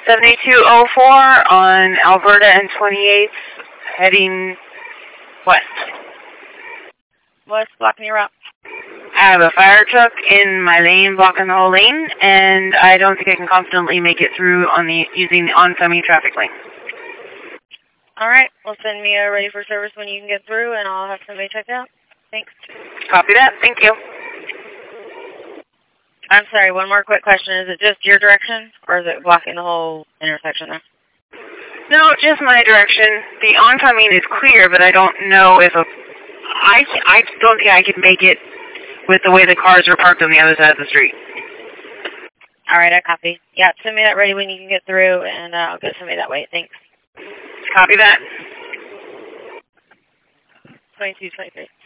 7204 on Alberta and 28th, heading west. What's blocking your route? I have a fire truck in my lane blocking the whole lane, and I don't think I can confidently make it through using the oncoming traffic lane. All right. Well, send me a ready for service when you can get through, and I'll have somebody check it out. Thanks. Copy that. Thank you. I'm sorry, one more quick question. Is it just your direction, or is it blocking the whole intersection there? No, just my direction. The oncoming is clear, but I don't know if I don't think I can make it with the way the cars are parked on the other side of the street. All right, I copy. Yeah, send me that ready when you can get through, and I'll get somebody that way. Thanks. Copy that. 22, 23.